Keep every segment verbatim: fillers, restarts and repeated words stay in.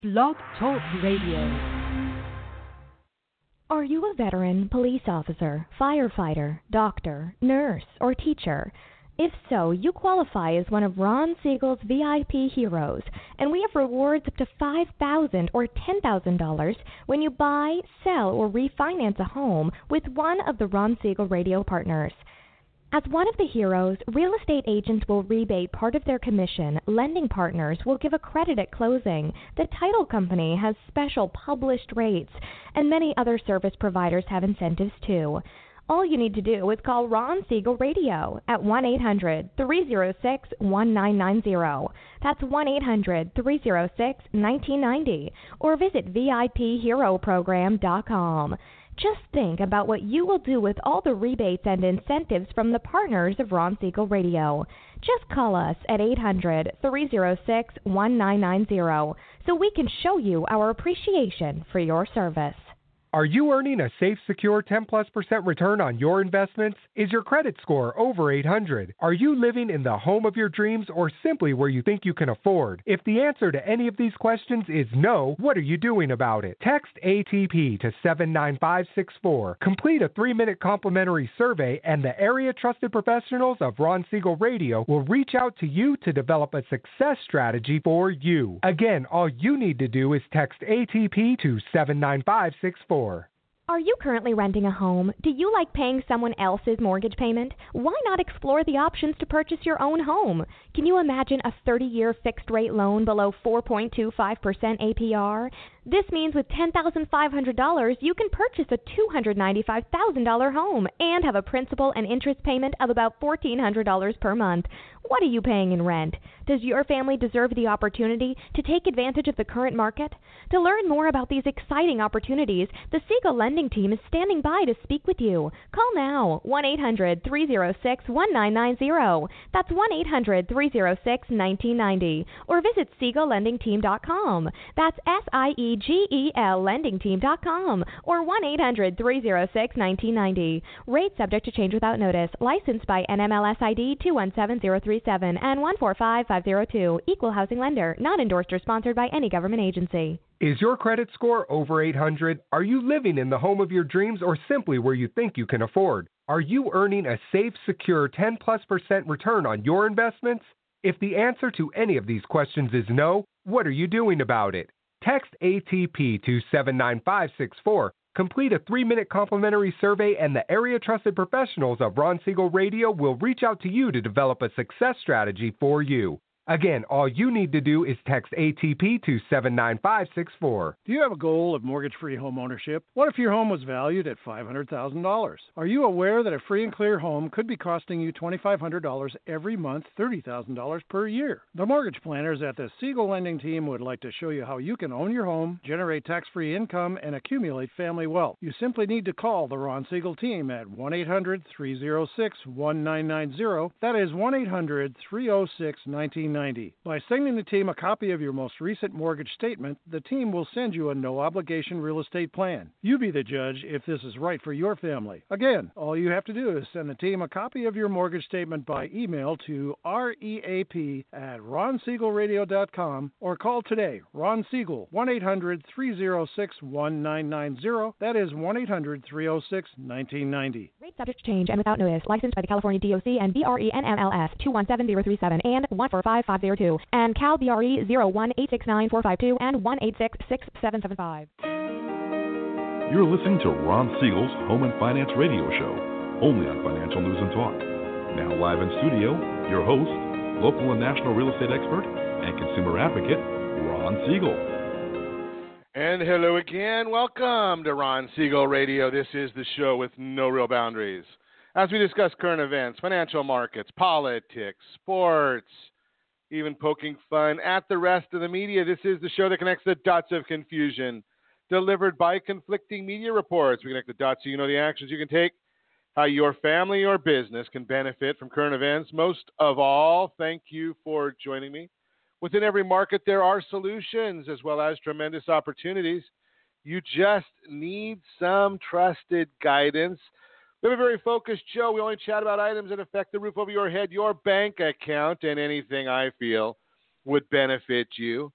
Blog Talk Radio. Are you a veteran, police officer, firefighter, doctor, nurse, or teacher? If so, you qualify as one of Ron Siegel's V I P heroes, and we have rewards up to five thousand dollars or ten thousand dollars when you buy, sell, or refinance a home with one of the Ron Siegel radio partners. As one of the heroes, real estate agents will rebate part of their commission, lending partners will give a credit at closing, the title company has special published rates, and many other service providers have incentives too. All you need to do is call Ron Siegel Radio at one eight hundred, three oh six, one nine nine zero. That's one eight hundred, three oh six, one nine nine zero. Or visit V I P hero program dot com. Just think about what you will do with all the rebates and incentives from the partners of Ron Siegel Radio. Just call us at eight hundred, three oh six, one nine nine zero so we can show you our appreciation for your service. Are you earning a safe, secure ten plus percent return on your investments? Is your credit score over eight hundred? Are you living in the home of your dreams or simply where you think you can afford? If the answer to any of these questions is no, what are you doing about it? Text A T P to seven nine five six four. Complete a three-minute complimentary survey and the area trusted professionals of Ron Siegel Radio will reach out to you to develop a success strategy for you. Again, all you need to do is text A T P to seven nine five six four. Are you currently renting a home? Do you like paying someone else's mortgage payment? Why not explore the options to purchase your own home? Can you imagine a thirty-year fixed-rate loan below four point two five percent A P R? This means with ten thousand five hundred dollars, you can purchase a two hundred ninety-five thousand dollars home and have a principal and interest payment of about fourteen hundred dollars per month. What are you paying in rent? Does your family deserve the opportunity to take advantage of the current market? To learn more about these exciting opportunities, the Siegel Lending Team is standing by to speak with you. Call now, one eight hundred, three oh six, one nine nine zero. That's one eight hundred, three oh six, one nine nine zero. Or visit Siegel Lending Team dot com. That's S I E G E L Lending Team dot com. Or one eight hundred, three oh six, one nine nine zero. Rate subject to change without notice. Licensed by N M L S I D two one seven zero three seven and one four five five zero two. Equal housing lender. Not endorsed or sponsored by any government agency. Is your credit score over eight hundred? Are you living in the home of your dreams or simply where you think you can afford? Are you earning a safe, secure ten plus percent return on your investments? If the answer to any of these questions is no, what are you doing about it? Text A T P to seven nine five six four. Complete a three-minute complimentary survey and the area trusted professionals of Ron Siegel Radio will reach out to you to develop a success strategy for you. Again, all you need to do is text A T P to seven nine five six four. Do you have a goal of mortgage-free home ownership? What if your home was valued at five hundred thousand dollars? Are you aware that a free and clear home could be costing you two thousand five hundred dollars every month, thirty thousand dollars per year? The mortgage planners at the Siegel Lending Team would like to show you how you can own your home, generate tax-free income, and accumulate family wealth. You simply need to call the Ron Siegel Team at one eight hundred, three oh six, one nine nine zero. That is one eight hundred, three oh six, one nine nine zero. By sending the team a copy of your most recent mortgage statement, the team will send you a no-obligation real estate plan. You be the judge if this is right for your family. Again, all you have to do is send the team a copy of your mortgage statement by email to reap at ron siegel radio dot com or call today, Ron Siegel, one eight hundred, three oh six, one nine nine zero. That is one eight hundred, three oh six, one nine nine zero. Rate subject to change and without notice. Licensed by the California D O C and B R E N M L S two one seven zero three seven and one four five five zero two and Cal B R E zero one eight six nine four five two and one eight six six seven seven five. You're listening to Ron Siegel's Home and Finance Radio Show, only on Financial News and Talk. Now live in studio, your host, local and national real estate expert and consumer advocate, Ron Siegel. And hello again. Welcome to Ron Siegel Radio. This is the show with no real boundaries. As we discuss current events, financial markets, politics, sports, even poking fun at the rest of the media. This is the show that connects the dots of confusion, delivered by conflicting media reports. We connect the dots so you know the actions you can take, how your family or business can benefit from current events. Most of all, thank you for joining me. Within every market, there are solutions as well as tremendous opportunities. You just need some trusted guidance. We have a very focused show. We only chat about items that affect the roof over your head, your bank account, and anything I feel would benefit you.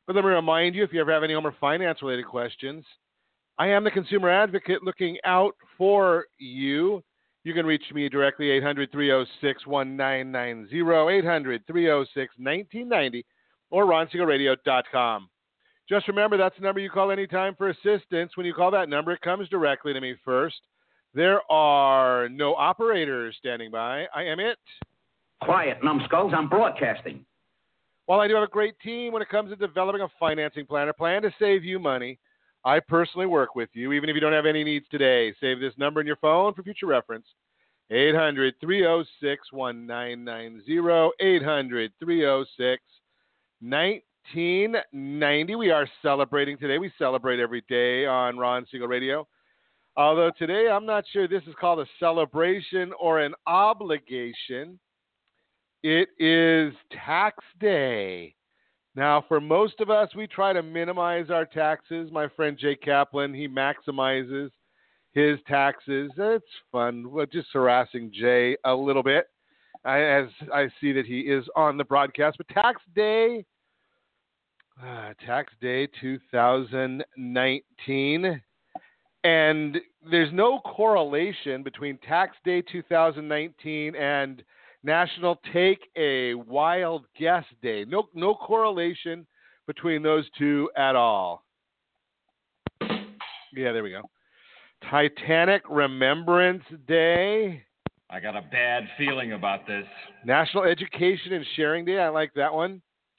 But let me remind you, if you ever have any home or finance-related questions, I am the consumer advocate looking out for you. You can reach me directly, eight hundred, three oh six, one nine nine zero, eight hundred, three oh six, one nine nine zero, or ron siegel radio dot com. Just remember, that's the number you call anytime for assistance. When you call that number, it comes directly to me first. There are no operators standing by. I am it. Quiet, numbskulls. I'm broadcasting. While I do have a great team when it comes to developing a financing plan, a plan to save you money, I personally work with you, even if you don't have any needs today. Save this number in your phone for future reference. eight hundred, three oh six, one nine nine zero, eight hundred, three oh six, one nine nine zero. We are celebrating today. We celebrate every day on Ron Siegel Radio. Although today I'm not sure this is called a celebration or an obligation. It is tax day. Now, for most of us, we try to minimize our taxes. My friend Jay Kaplan, he maximizes his taxes. It's fun. We're just harassing Jay a little bit I, as I see that he is on the broadcast. But tax day, uh, tax day two thousand nineteen. And there's no correlation between tax day two thousand nineteen and National Take a Wild Guess Day. No, no correlation between those two at all. Yeah, there we go. Titanic Remembrance Day. I got a bad feeling about this. National Education and Sharing Day. I like that one.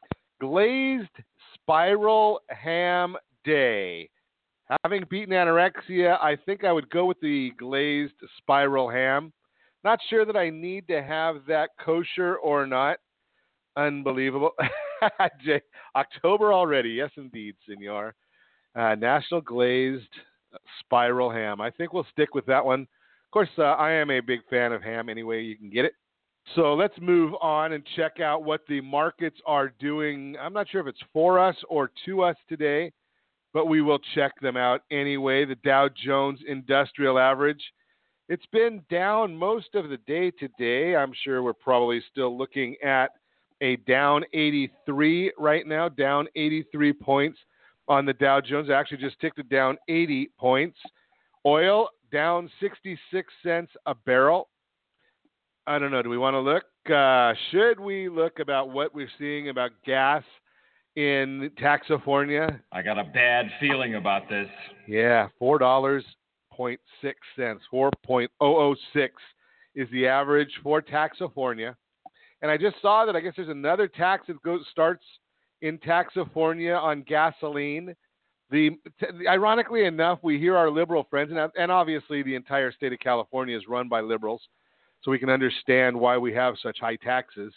Glazed Spiral Ham Day. Having beaten anorexia, I think I would go with the glazed spiral ham. Not sure that I need to have that kosher or not. Unbelievable. Jay, October already. Yes, indeed, senor. Uh, National Glazed Spiral Ham. I think we'll stick with that one. Of course, uh, I am a big fan of ham any way you can get it. So let's move on and check out what the markets are doing. I'm not sure if it's for us or to us today, but we will check them out anyway. The Dow Jones Industrial Average. It's been down most of the day today. I'm sure we're probably still looking at a down eighty-three right now, down eighty-three points on the Dow Jones. I actually just ticked it down eighty points. Oil down sixty-six cents a barrel. I don't know. Do we want to look? Uh, should we look about what we're seeing about gas in Taxifornia? I got a bad feeling about this. Yeah, four dollars and six cents. four point zero zero six is the average for Taxifornia. And I just saw that I guess there's another tax that goes starts in Taxifornia on gasoline. The t- ironically enough, we hear our liberal friends, and, and obviously the entire state of California is run by liberals, so we can understand why we have such high taxes.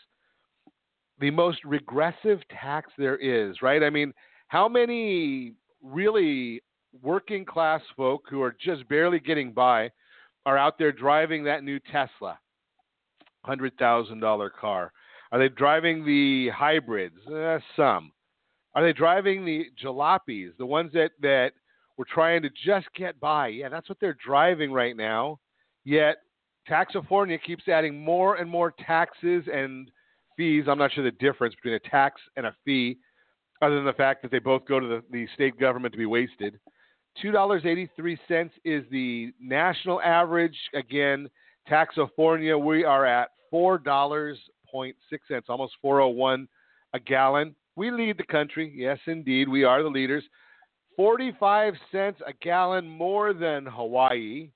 The most regressive tax there is, right? I mean, how many really working class folk who are just barely getting by are out there driving that new Tesla, one hundred thousand dollars car? Are they driving the hybrids? Uh, some. Are they driving the jalopies, the ones that, that were trying to just get by? Yeah, that's what they're driving right now. Yet Taxifornia keeps adding more and more taxes and fees. I'm not sure the difference between a tax and a fee, other than the fact that they both go to the, the state government to be wasted. two dollars and eighty-three cents is the national average. Again, Taxifornia, we are at four dollars and six cents, almost four oh one a gallon. We lead the country. Yes, indeed, we are the leaders. forty-five cents a gallon more than Hawaii.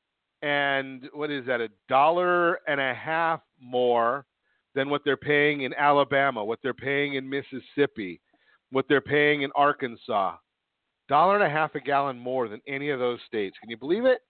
And what is that, a dollar and a half more than what they're paying in Alabama, what they're paying in Mississippi, what they're paying in Arkansas. Dollar and a half a gallon more than any of those states. Can you believe it?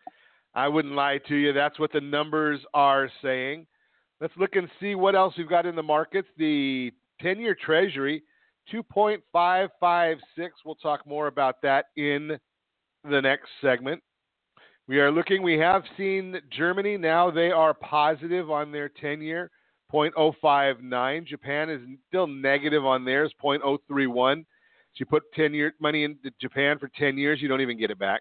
I wouldn't lie to you. That's what the numbers are saying. Let's look and see what else we've got in the markets. The ten-year Treasury, two point five five six. We'll talk more about that in the next segment. We are looking, we have seen Germany. Now they are positive on their ten-year, zero point zero five nine. Japan is still negative on theirs, zero point zero three one. So you put ten-year money into Japan for ten years, you don't even get it back.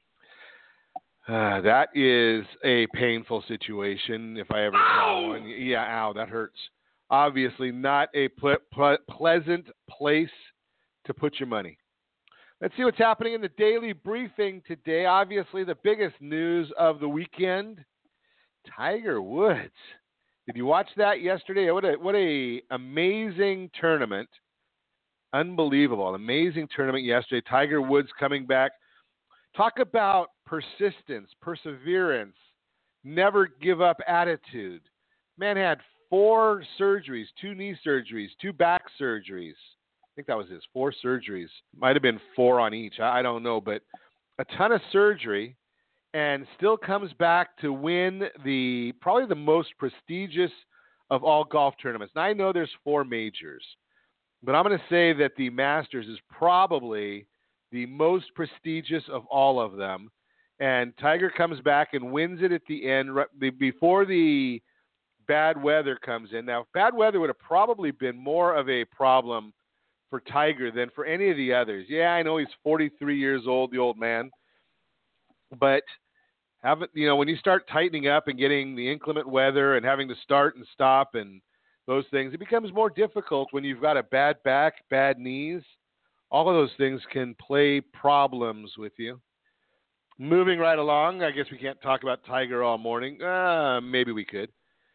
Uh, that is a painful situation if I ever saw one. Yeah, ow, that hurts. Obviously not a ple- ple- pleasant place to put your money. Let's see what's happening in the daily briefing today. Obviously, the biggest news of the weekend, Tiger Woods. Did you watch that yesterday? What a what a amazing tournament. Unbelievable. Amazing tournament yesterday. Tiger Woods coming back. Talk about persistence, perseverance, never give up attitude. Man had four surgeries, two knee surgeries, two back surgeries. I think that was his, four surgeries. Might have been four on each. I don't know, but a ton of surgery, and still comes back to win the probably the most prestigious of all golf tournaments. Now, I know there's four majors, but I'm going to say that the Masters is probably the most prestigious of all of them. And Tiger comes back and wins it at the end before the bad weather comes in. Now, bad weather would have probably been more of a problem for Tiger than for any of the others. Yeah, I know he's forty-three years old, the old man. But haven't you know when you start tightening up and getting the inclement weather and having to start and stop and those things, it becomes more difficult when you've got a bad back, bad knees. All of those things can play problems with you. Moving right along, I guess we can't talk about Tiger all morning. Uh, maybe we could.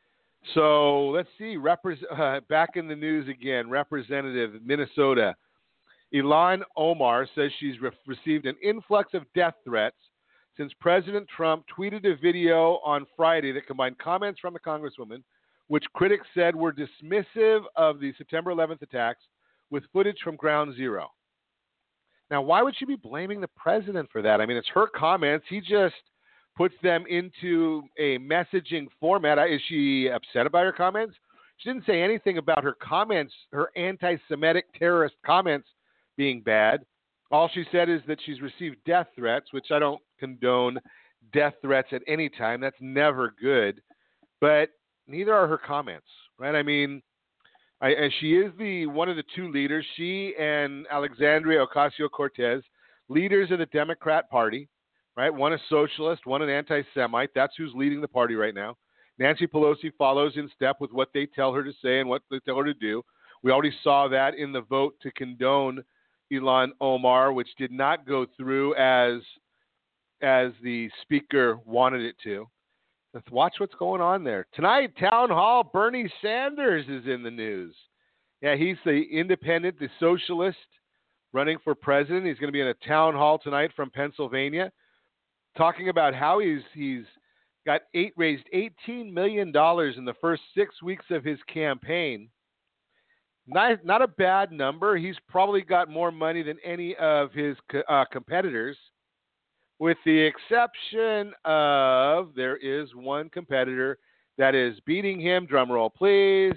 So let's see. Repres- uh, back in the news again. Representative Minnesota Ilhan Omar says she's re- received an influx of death threats since President Trump tweeted a video on Friday that combined comments from the Congresswoman, which critics said were dismissive of the September eleventh attacks, with footage from Ground Zero. Now, why would she be blaming the president for that? I mean, it's her comments. He just puts them into a messaging format. Is she upset about her comments? She didn't say anything about her comments, her anti-Semitic terrorist comments being bad. All she said is that she's received death threats, which I don't condone death threats at any time. That's never good. But neither are her comments, right? I mean, I, and she is the one of the two leaders, she and Alexandria Ocasio-Cortez, leaders of the Democrat Party, right? One a socialist, one an anti-Semite. That's who's leading the party right now. Nancy Pelosi follows in step with what they tell her to say and what they tell her to do. We already saw that in the vote to condone Ilhan Omar, which did not go through as as the speaker wanted it to. Let's watch what's going on there. Tonight, Town Hall, Bernie Sanders is in the news. Yeah, he's the independent, the socialist running for president. He's going to be in a town hall tonight from Pennsylvania, talking about how he's he's got eight raised eighteen million dollars in the first six weeks of his campaign. Not, not a bad number. He's probably got more money than any of his uh, competitors, with the exception of there is one competitor that is beating him. Drum roll, please.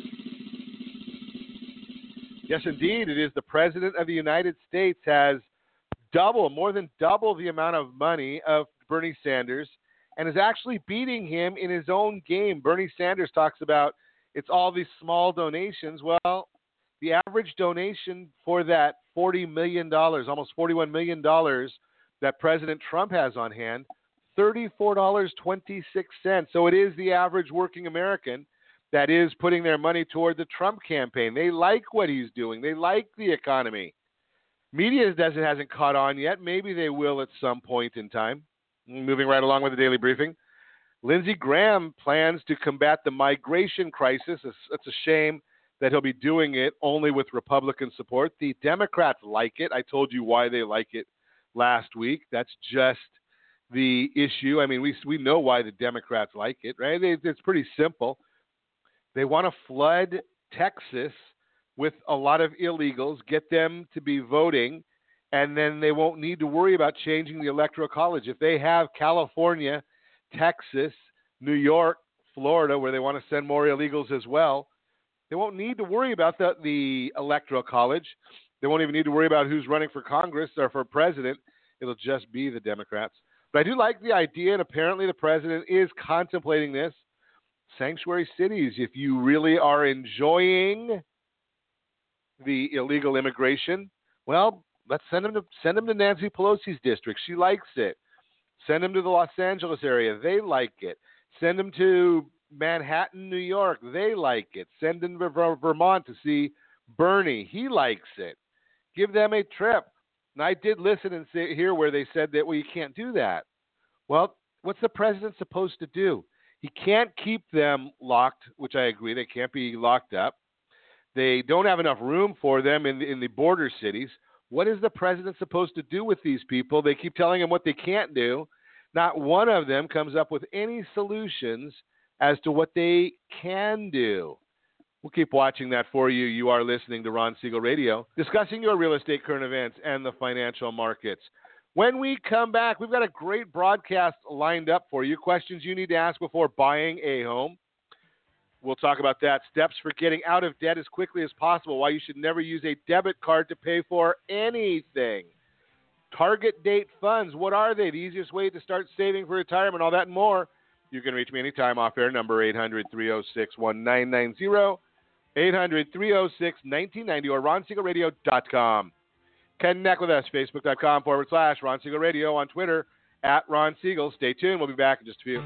Yes, indeed. It is the President of the United States has double, more than double the amount of money of Bernie Sanders and is actually beating him in his own game. Bernie Sanders talks about it's all these small donations. Well, the average donation for that forty million dollars, almost forty-one million dollars that President Trump has on hand, thirty-four dollars and twenty-six cents. So it is the average working American that is putting their money toward the Trump campaign. They like what he's doing. They like the economy. Media doesn't hasn't caught on yet. Maybe they will at some point in time. Moving right along with the daily briefing. Lindsey Graham plans to combat the migration crisis. It's, it's a shame that he'll be doing it only with Republican support. The Democrats like it. I told you why they like it last week. That's just the issue. I mean, we we know why the Democrats like it, right? They, it's pretty simple. They want to flood Texas with a lot of illegals, get them to be voting, and then they won't need to worry about changing the Electoral College. If they have California, Texas, New York, Florida, where they want to send more illegals as well, they won't need to worry about the, the Electoral College. They won't even need to worry about who's running for Congress or for president. It'll just be the Democrats. But I do like the idea, and apparently the president is contemplating this. Sanctuary cities, if you really are enjoying the illegal immigration, well, let's send them to send them to Nancy Pelosi's district. She likes it. Send them to the Los Angeles area. They like it. Send them to Manhattan, New York. They like it. Send them to Vermont to see Bernie. He likes it. Give them a trip. And I did listen and say, hear where they said that, well, you can't do that. Well, what's the president supposed to do? He can't keep them locked, which I agree. They can't be locked up. They don't have enough room for them in the, in the border cities. What is the president supposed to do with these people? They keep telling him what they can't do. Not one of them comes up with any solutions as to what they can do. We'll keep watching that for you. You are listening to Ron Siegel Radio, discussing your real estate current events and the financial markets. When we come back, we've got a great broadcast lined up for you. Questions you need to ask before buying a home. We'll talk about that. Steps for getting out of debt as quickly as possible. Why you should never use a debit card to pay for anything. Target date funds. What are they? The easiest way to start saving for retirement, all that and more. You can reach me anytime off air. Number eight hundred, three oh six, one nine nine zero. eight hundred, three oh six, nineteen ninety or ron siegel radio dot com. Connect with us. Facebook.com forward slash Ron Siegel Radio. On Twitter at Ron Siegel. Stay tuned. We'll be back in just a few.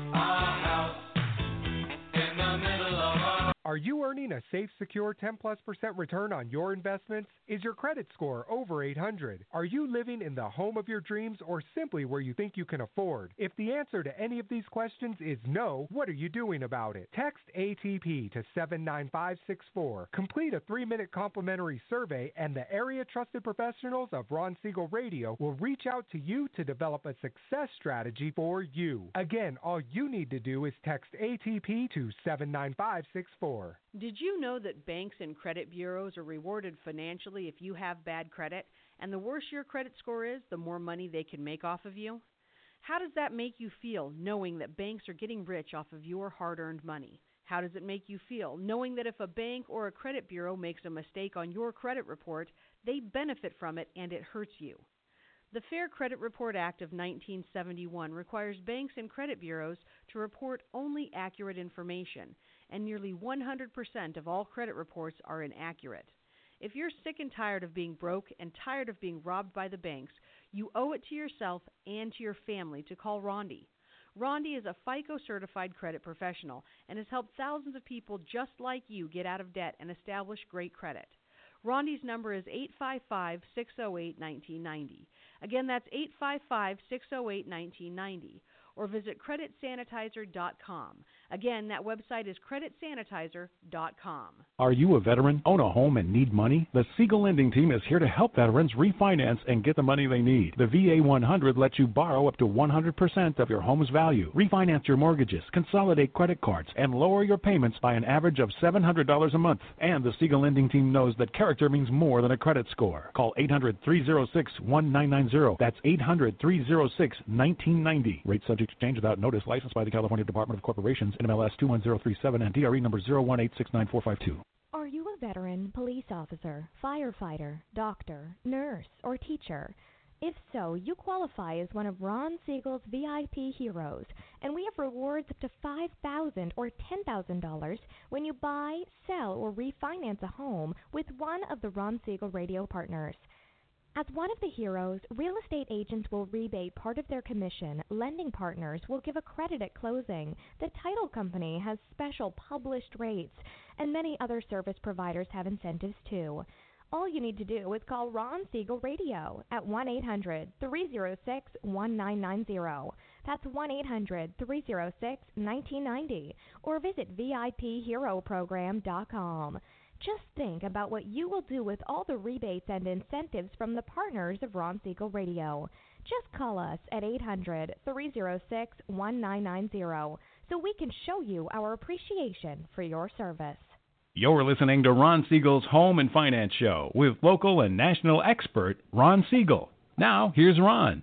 Are you earning a safe, secure ten plus percent return on your investments? Is your credit score over eight hundred? Are you living in the home of your dreams or simply where you think you can afford? If the answer to any of these questions is no, what are you doing about it? Text A T P to seven nine five six four. Complete a three-minute complimentary survey and the area trusted professionals of Ron Siegel Radio will reach out to you to develop a success strategy for you. Again, all you need to do is text A T P to seven nine five six four. Did you know that banks and credit bureaus are rewarded financially if you have bad credit? And the worse your credit score is, the more money they can make off of you? How does that make you feel, knowing that banks are getting rich off of your hard-earned money? How does it make you feel, knowing that if a bank or a credit bureau makes a mistake on your credit report, they benefit from it and it hurts you? The Fair Credit Report Act of nineteen seventy-one requires banks and credit bureaus to report only accurate information, and nearly one hundred percent of all credit reports are inaccurate. If you're sick and tired of being broke and tired of being robbed by the banks, you owe it to yourself and to your family to call Rondi. Rondi is a FICO-certified credit professional and has helped thousands of people just like you get out of debt and establish great credit. Rondi's number is eight five five, six oh eight, one nine nine oh. Again, that's eight five five, six oh eight, one nine nine oh. Or visit credit sanitizer dot com. Again, that website is credit sanitizer dot com. Are you a veteran, own a home, and need money? The Siegel Lending Team is here to help veterans refinance and get the money they need. The V A one hundred lets you borrow up to one hundred percent of your home's value, refinance your mortgages, consolidate credit cards, and lower your payments by an average of seven hundred dollars a month. And the Siegel Lending Team knows that character means more than a credit score. Call eight hundred, three oh six, one nine nine oh. That's eight hundred, three oh six, one nine nine oh. Rate subject to change without notice. Licensed by the California Department of Corporations, N M L S two one zero three seven and D R E number zero one eight six nine four five two. Are you a veteran, police officer, firefighter, doctor, nurse, or teacher? If so, you qualify as one of Ron Siegel's V I P heroes, and we have rewards up to five thousand dollars or ten thousand dollars when you buy, sell, or refinance a home with one of the Ron Siegel Radio partners. As one of the heroes, real estate agents will rebate part of their commission, lending partners will give a credit at closing, the title company has special published rates, and many other service providers have incentives too. All you need to do is call Ron Siegel Radio at one eight hundred, three oh six, one nine nine oh. That's one eight hundred, three oh six, one nine nine oh, or visit V I P hero program dot com. Just think about what you will do with all the rebates and incentives from the partners of Ron Siegel Radio. Just call us at eight hundred, three oh six, one nine nine oh so we can show you our appreciation for your service. You're listening to Ron Siegel's Home and Finance Show with local and national expert Ron Siegel. Now, here's Ron.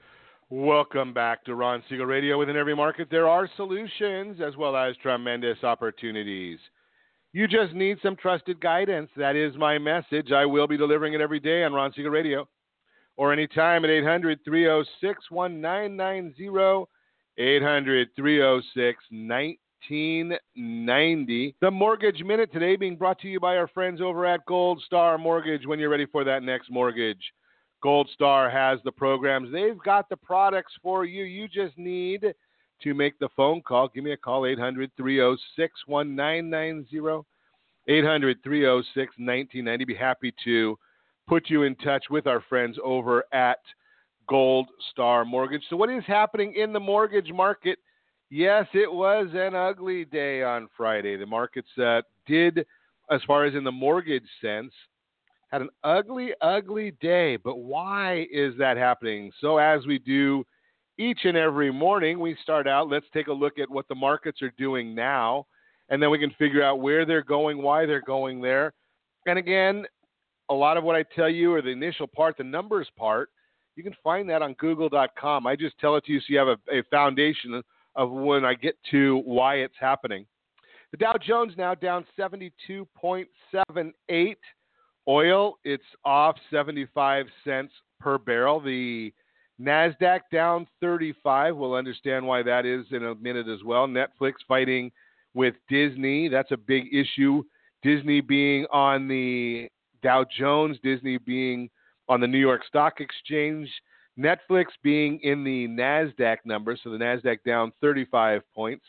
Welcome back to Ron Siegel Radio. Within every market, there are solutions as well as tremendous opportunities. You just need some trusted guidance. That is my message. I will be delivering it every day on Ron Siegel Radio or anytime at eight hundred, three oh six, one nine nine oh, eight hundred, three oh six, nineteen ninety. The Mortgage Minute today being brought to you by our friends over at Gold Star Mortgage. When you're ready for that next mortgage, Gold Star has the programs. They've got the products for you. You just need to make the phone call. Give me a call, eight hundred, three oh six, one nine nine oh, eight hundred, three oh six, nineteen ninety. Be happy to put you in touch with our friends over at Gold Star Mortgage. So what is happening in the mortgage market? Yes, it was an ugly day on Friday. The markets uh, did, as far as in the mortgage sense, had an ugly, ugly day. But why is that happening? So as we do each and every morning, we start out, let's take a look at what the markets are doing now, and then we can figure out where they're going, why they're going there. And again, a lot of what I tell you, or the initial part, the numbers part, you can find that on google dot com. I just tell it to you so you have a, a foundation of when I get to why it's happening. The Dow Jones now down seventy-two point seven eight. Oil, it's off seventy-five cents per barrel. The NASDAQ down thirty-five. We'll understand why that is in a minute as well. Netflix fighting with Disney. That's a big issue. Disney being on the Dow Jones, Disney being on the New York Stock Exchange, Netflix being in the NASDAQ number, so the NASDAQ down thirty-five points.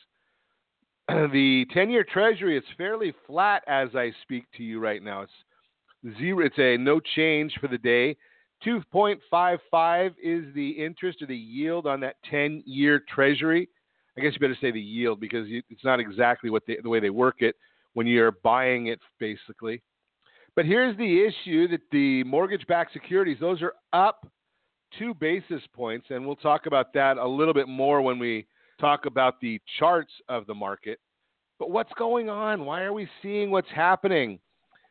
The ten-year Treasury is fairly flat as I speak to you right now. It's zero. It's a no change for the day. two point five five is the interest or the yield on that ten-year Treasury. I guess you better say the yield because it's not exactly what they, the way they work it when you're buying it, basically. But here's the issue that the mortgage-backed securities, those are up two basis points, and we'll talk about that a little bit more when we talk about the charts of the market. But what's going on? Why are we seeing what's happening?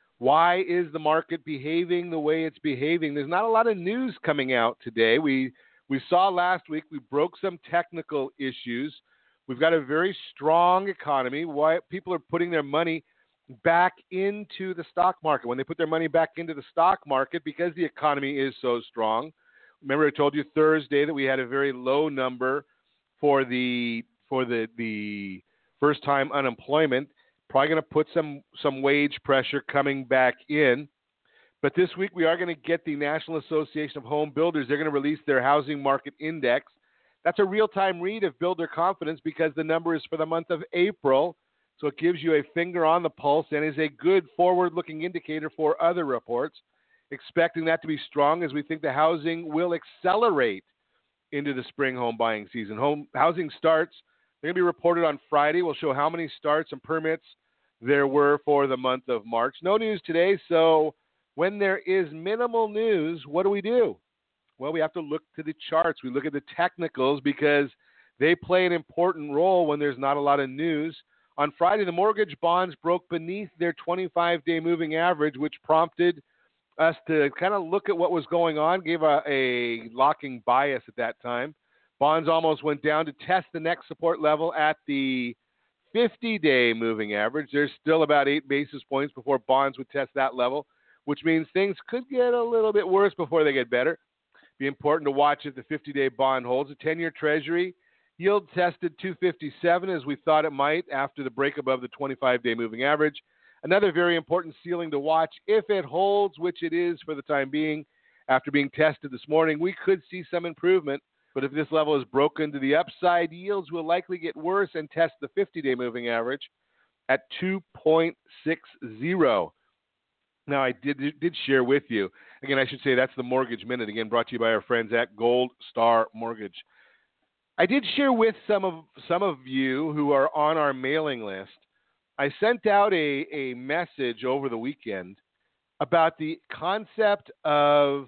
Why is the market behaving the way it's behaving? There's not a lot of news coming out today. We we saw last week we broke some technical issues. We've got a very strong economy. Why people are putting their money back into the stock market. When they put their money back into the stock market, because the economy is so strong. Remember, I told you Thursday that we had a very low number for the for the the first time unemployment. Probably going to put some some wage pressure coming back in. But this week we are going to get the National Association of Home Builders. They're going to release their housing market index. That's a real-time read of builder confidence because the number is for the month of April. So it gives you a finger on the pulse and is a good forward-looking indicator for other reports. Expecting that to be strong as we think the housing will accelerate into the spring home buying season. Home housing starts, they're going to be reported on Friday. We'll show how many starts and permits there were for the month of March. No news today, so when there is minimal news, what do we do? Well, we have to look to the charts. We look at the technicals because they play an important role when there's not a lot of news. On Friday, the mortgage bonds broke beneath their twenty-five day moving average, which prompted us to kind of look at what was going on, gave a, a locking bias at that time. Bonds almost went down to test the next support level at the fifty day moving average. There's still about eight basis points before bonds would test that level, which means things could get a little bit worse before they get better. Be important to watch if the fifty day bond holds. A ten-year Treasury yield tested two fifty-seven as we thought it might after the break above the twenty-five day moving average. Another very important ceiling to watch. If it holds, which it is for the time being, after being tested this morning, we could see some improvement. But if this level is broken to the upside, yields will likely get worse and test the fifty day moving average at two point six zero. Now, I did did share with you, again, I should say that's the Mortgage Minute, again, brought to you by our friends at Gold Star Mortgage. I did share with some of some of you who are on our mailing list. I sent out a, a message over the weekend about the concept of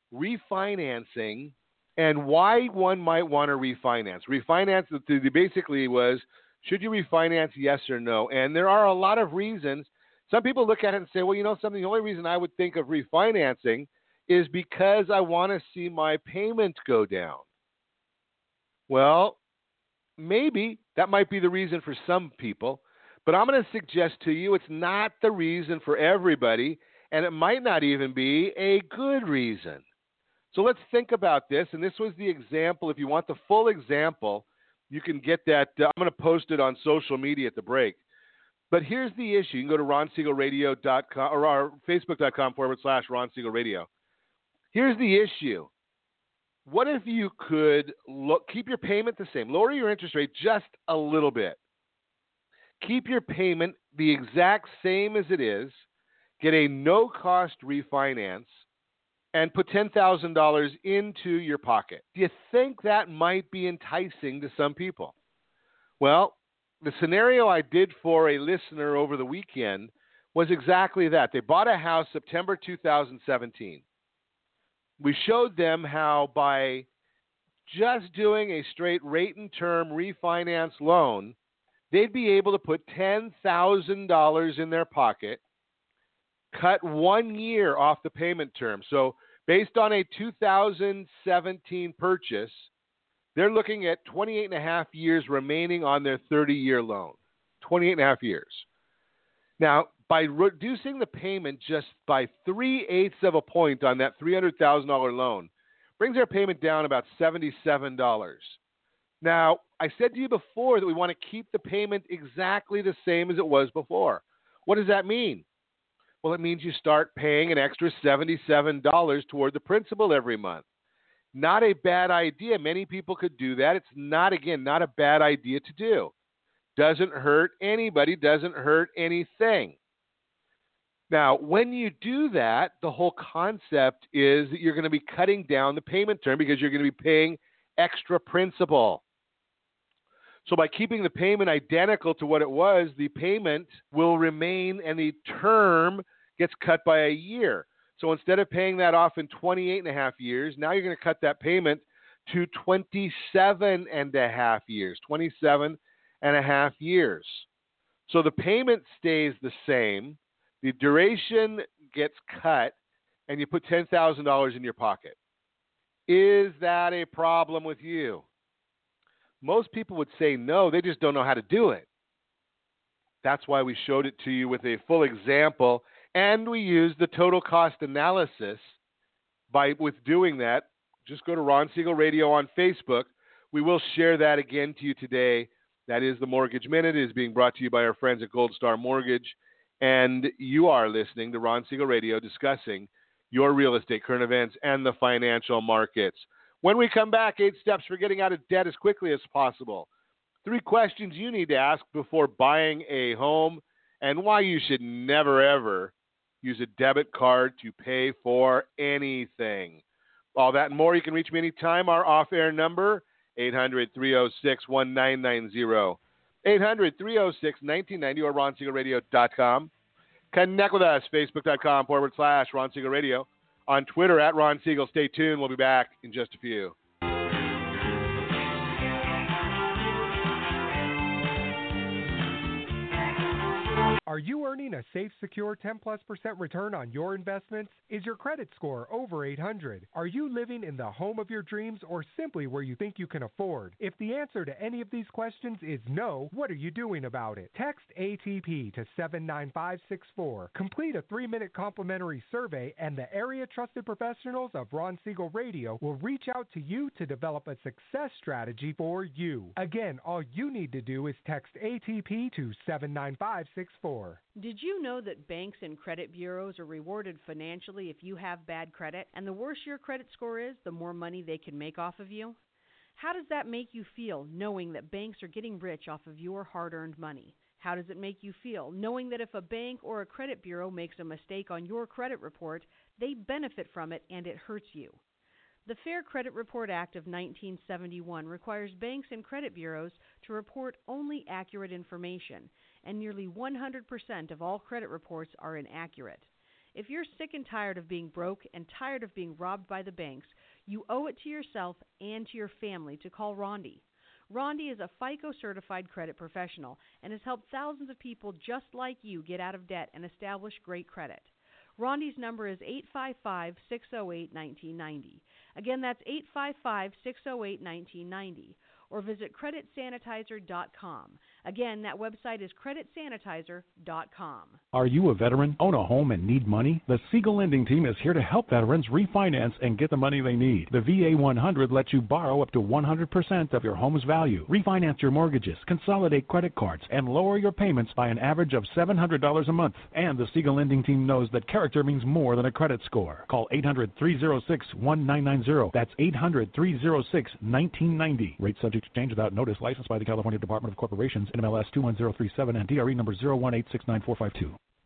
refinancing and why one might want to refinance. Refinance basically was, should you refinance, yes or no? And there are a lot of reasons. Some people look at it and say, well, you know something, the only reason I would think of refinancing is because I want to see my payment go down. Well, maybe that might be the reason for some people, but I'm going to suggest to you it's not the reason for everybody, and it might not even be a good reason. So let's think about this, and this was the example. If you want the full example, you can get that. Uh, I'm going to post it on social media at the break. But here's the issue. You can go to ron siegel radio dot com or our facebook.com forward slash Ron Siegel Radio. Here's the issue. What if you could look, keep your payment the same, lower your interest rate just a little bit, keep your payment the exact same as it is, get a no-cost refinance, and put ten thousand dollars into your pocket. Do you think that might be enticing to some people? Well, the scenario I did for a listener over the weekend was exactly that. They bought a house September two thousand seventeen. We showed them how by just doing a straight rate and term refinance loan, they'd be able to put ten thousand dollars in their pocket, cut one year off the payment term. So based on a two thousand seventeen purchase, they're looking at twenty-eight and a half years remaining on their thirty-year loan. twenty-eight and a half years. Now, by reducing the payment just by three-eighths of a point on that three hundred thousand dollars loan, brings their payment down about seventy-seven dollars. Now, I said to you before that we want to keep the payment exactly the same as it was before. What does that mean? Well, it means you start paying an extra seventy-seven dollars toward the principal every month. Not a bad idea. Many people could do that. It's not, again, not a bad idea to do. Doesn't hurt anybody, doesn't hurt anything. Now, when you do that, the whole concept is that you're going to be cutting down the payment term because you're going to be paying extra principal. So by keeping the payment identical to what it was, the payment will remain and the term gets cut by a year. So instead of paying that off in twenty-eight and a half years, now you're going to cut that payment to twenty-seven and a half years, twenty-seven and a half years. So the payment stays the same, the duration gets cut, and you put ten thousand dollars in your pocket. Is that a problem with you? Most people would say no, they just don't know how to do it. That's why we showed it to you with a full example, and we used the total cost analysis. By with doing that, just go to Ron Siegel Radio on Facebook. We will share that again to you today. That is the Mortgage Minute. It is being brought to you by our friends at Gold Star Mortgage, and you are listening to Ron Siegel Radio discussing your real estate, current events, and the financial markets. When we come back, eight steps for getting out of debt as quickly as possible. Three questions you need to ask before buying a home, and why you should never, ever use a debit card to pay for anything. All that and more. You can reach me anytime. Our off-air number, eight hundred, three oh six, one nine nine zero. eight hundred, three oh six, one nine nine zero or ron siegel radio dot com. Connect with us, facebook.com forward slash Ron Siegel Radio. On Twitter, at Ron Siegel. Stay tuned. We'll be back in just a few. Are you earning a safe, secure ten plus percent return on your investments? Is your credit score over eight hundred? Are you living in the home of your dreams or simply where you think you can afford? If the answer to any of these questions is no, what are you doing about it? Text A T P to seven nine five six four. Complete a three-minute complimentary survey and the area trusted professionals of Ron Siegel Radio will reach out to you to develop a success strategy for you. Again, all you need to do is text A T P to seven nine five six four. Did you know that banks and credit bureaus are rewarded financially if you have bad credit? And the worse your credit score is, the more money they can make off of you? How does that make you feel, knowing that banks are getting rich off of your hard-earned money? How does it make you feel, knowing that if a bank or a credit bureau makes a mistake on your credit report, they benefit from it and it hurts you? The Fair Credit Report Act of nineteen seventy-one requires banks and credit bureaus to report only accurate information, and nearly one hundred percent of all credit reports are inaccurate. If you're sick and tired of being broke and tired of being robbed by the banks, you owe it to yourself and to your family to call Rondi. Rondi is a FICO-certified credit professional and has helped thousands of people just like you get out of debt and establish great credit. Rondi's number is eight five five, six oh eight, one nine nine oh. Again, that's eight five five, six oh eight, one nine nine oh. Or visit credit sanitizer dot com. Again, that website is credit sanitizer dot com. Are you a veteran, own a home, and need money? The Siegel Lending Team is here to help veterans refinance and get the money they need. The V A one hundred lets you borrow up to one hundred percent of your home's value, refinance your mortgages, consolidate credit cards, and lower your payments by an average of seven hundred dollars a month. And the Siegel Lending Team knows that character means more than a credit score. Call eight hundred, three oh six, one nine nine zero. That's eight hundred, three oh six, one nine nine oh. Rate subject to change without notice. Licensed by the California Department of Corporations, N M L S two one zero three seven, and D R E number zero one eight six nine four five two. Are you a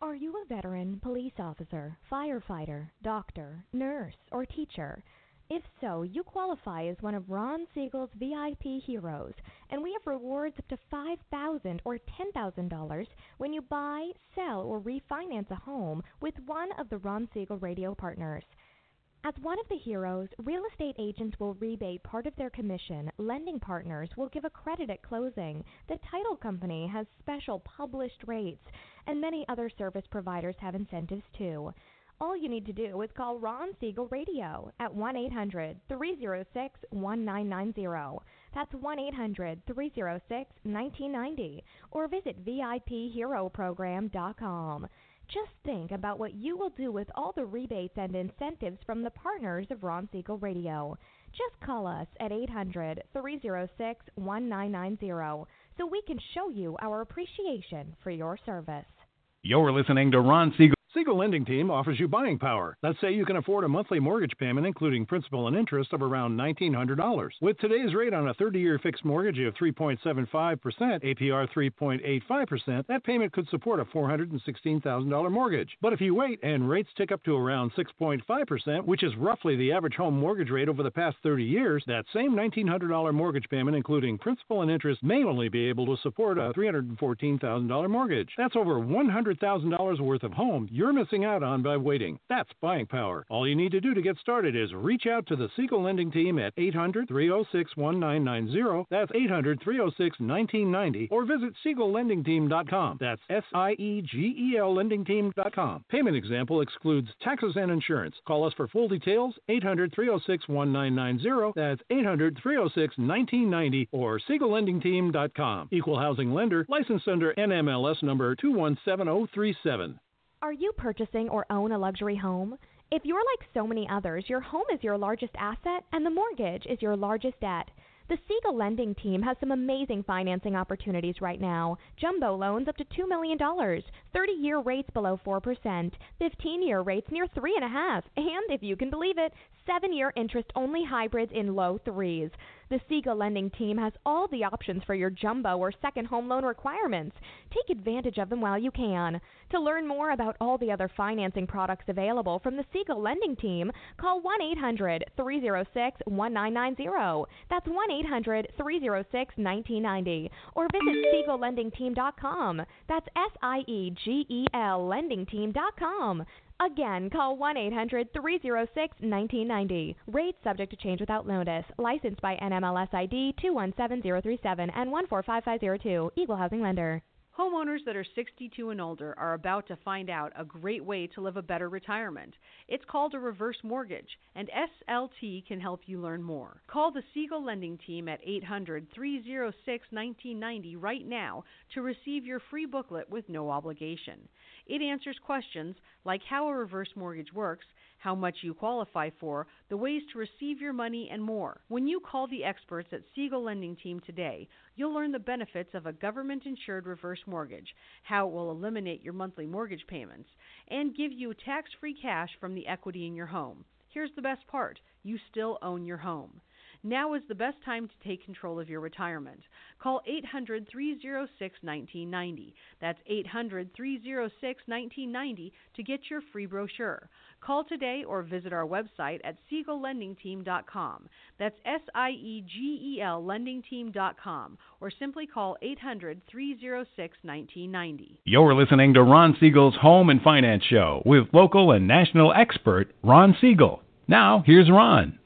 a veteran, police officer, firefighter, doctor, nurse, or teacher? If so, you qualify as one of Ron Siegel's V I P heroes, and we have rewards up to five thousand dollars or ten thousand dollars when you buy, sell, or refinance a home with one of the Ron Siegel radio partners. As one of the heroes, real estate agents will rebate part of their commission, lending partners will give a credit at closing, the title company has special published rates, and many other service providers have incentives too. All you need to do is call Ron Siegel Radio at one eight hundred, three oh six, one nine nine oh. That's one eight hundred, three oh six, one nine nine oh, or visit V I P hero program dot com. Just think about what you will do with all the rebates and incentives from the partners of Ron Siegel Radio. Just call us at eight hundred, three oh six, one nine nine oh so we can show you our appreciation for your service. You're listening to Ron Siegel. Siegel Lending Team offers you buying power. Let's say you can afford a monthly mortgage payment, including principal and interest, of around nineteen hundred dollars. With today's rate on a thirty-year fixed mortgage of three point seven five percent, A P R three point eight five percent, that payment could support a four hundred sixteen thousand dollars mortgage. But if you wait and rates tick up to around six point five percent, which is roughly the average home mortgage rate over the past thirty years, that same nineteen hundred dollars mortgage payment, including principal and interest, may only be able to support a three hundred fourteen thousand dollars mortgage. That's over one hundred thousand dollars worth of home you're missing out on by waiting. That's buying power. All you need to do to get started is reach out to the Siegel Lending Team at eight hundred, three oh six, one nine nine oh. That's eight hundred, three oh six, one nine nine oh. Or visit siegel lending team dot com. That's S I E G E L lending team dot com. Payment example excludes taxes and insurance. Call us for full details, eight hundred, three oh six, one nine nine oh. That's eight hundred, three oh six, one nine nine oh or siegel lending team dot com. Equal housing lender, licensed under N M L S number two one seven oh three seven. Are you purchasing or own a luxury home? If you're like so many others, your home is your largest asset and the mortgage is your largest debt. The Siegel Lending Team has some amazing financing opportunities right now. Jumbo loans up to two million dollars, thirty-year rates below four percent, fifteen-year rates near three point five percent, and, if you can believe it, seven-year interest-only hybrids in low threes. The Siegel Lending Team has all the options for your jumbo or second home loan requirements. Take advantage of them while you can. To learn more about all the other financing products available from the Siegel Lending Team, call one eight hundred, three oh six, one nine nine oh. That's one eight hundred, three oh six, one nine nine oh. Or visit siegel lending team dot com. That's S I E G E L lending team dot com. Again, call one eight hundred, three oh six, one nine nine oh. Rates subject to change without notice. Licensed by N M L S I D two one seven zero three seven and one four five five zero two. Equal housing lender. Homeowners that are sixty-two and older are about to find out a great way to live a better retirement. It's called a reverse mortgage, and S L T can help you learn more. Call the Siegel Lending Team at eight hundred, three oh six, one nine nine oh right now to receive your free booklet with no obligation. It answers questions like how a reverse mortgage works, how much you qualify for, the ways to receive your money, and more. When you call the experts at Siegel Lending Team today, you'll learn the benefits of a government-insured reverse mortgage, how it will eliminate your monthly mortgage payments, and give you tax-free cash from the equity in your home. Here's the best part. You still own your home. Now is the best time to take control of your retirement. Call eight hundred, three oh six, one nine nine oh. That's eight hundred, three oh six, one nine nine oh to get your free brochure. Call today or visit our website at siegel lending team dot com. That's S I E G E L lending team dot com. Or simply call eight hundred, three oh six, one nine nine oh. You're listening to Ron Siegel's Home and Finance Show with local and national expert Ron Siegel. Now, here's Ron.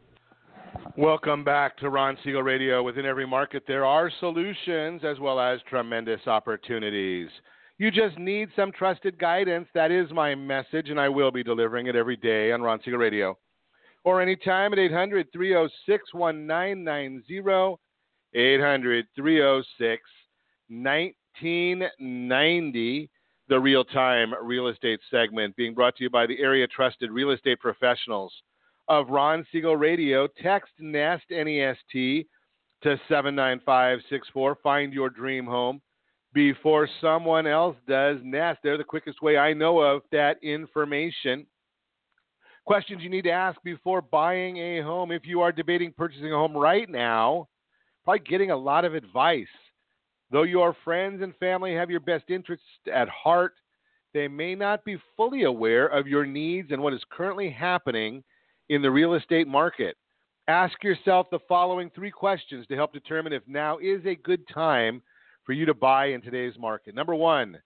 Welcome back to Ron Siegel Radio. Within every market, there are solutions as well as tremendous opportunities. You just need some trusted guidance. That is my message, and I will be delivering it every day on Ron Siegel Radio. Or anytime at eight hundred, three oh six, one nine nine oh, eight hundred, three oh six, one nine nine oh, the real-time real estate segment being brought to you by the area trusted real estate professionals of Ron Siegel Radio. Text NEST, N E S T, to seven nine five six four. Find your dream home before someone else does. Nest, they're the quickest way I know of that information. Questions you need to ask before buying a home. If you are debating purchasing a home right now, probably getting a lot of advice. Though your friends and family have your best interests at heart, they may not be fully aware of your needs and what is currently happening in the real estate market. Ask yourself the following three questions to help determine if now is a good time for you to buy in today's market. Number one,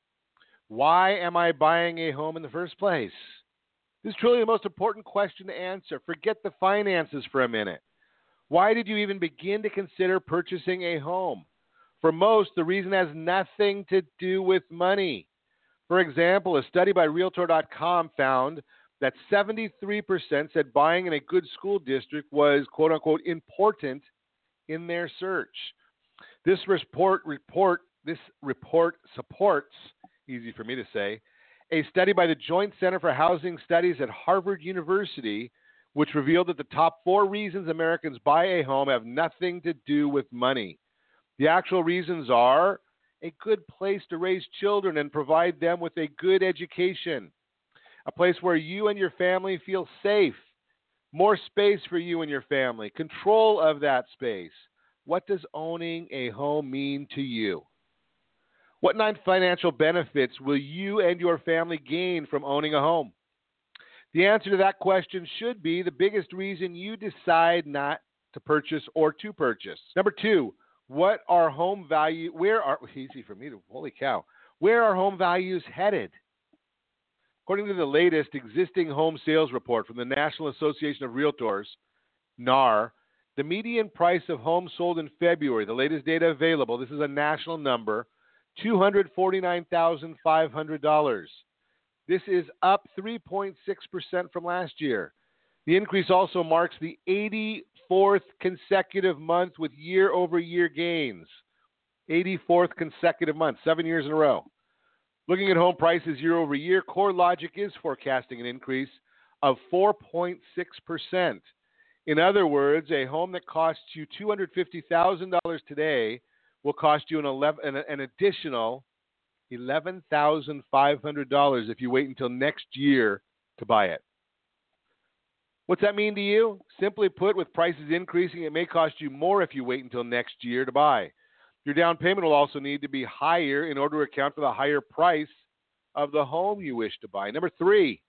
why am I buying a home in the first place? This is truly the most important question to answer. Forget the finances for a minute. Why did you even begin to consider purchasing a home? For most, the reason has nothing to do with money. For example, a study by Realtor dot com found that seventy-three percent said buying in a good school district was, quote unquote, important in their search. This report, report, this report supports, easy for me to say, a study by the Joint Center for Housing Studies at Harvard University, which revealed that the top four reasons Americans buy a home have nothing to do with money. The actual reasons are a good place to raise children and provide them with a good education, a place where you and your family feel safe, more space for you and your family, control of that space. What does owning a home mean to you? What non-financial benefits will you and your family gain from owning a home? The answer to that question should be the biggest reason you decide not to purchase or to purchase. Number two, what are home value, where are, easy for me to, holy cow, where are home values headed? According to the latest existing home sales report from the National Association of Realtors, N A R, the median price of homes sold in February, the latest data available, this is a national number, two hundred forty-nine thousand five hundred dollars. This is up three point six percent from last year. The increase also marks the eighty-fourth consecutive month with year-over-year gains. eighty-fourth consecutive month, seven years in a row. Looking at home prices year-over-year, CoreLogic is forecasting an increase of four point six percent. In other words, a home that costs you two hundred fifty thousand dollars today will cost you an, eleven, an, an additional eleven thousand five hundred dollars if you wait until next year to buy it. What's that mean to you? Simply put, with prices increasing, it may cost you more if you wait until next year to buy. Your down payment will also need to be higher in order to account for the higher price of the home you wish to buy. Number three,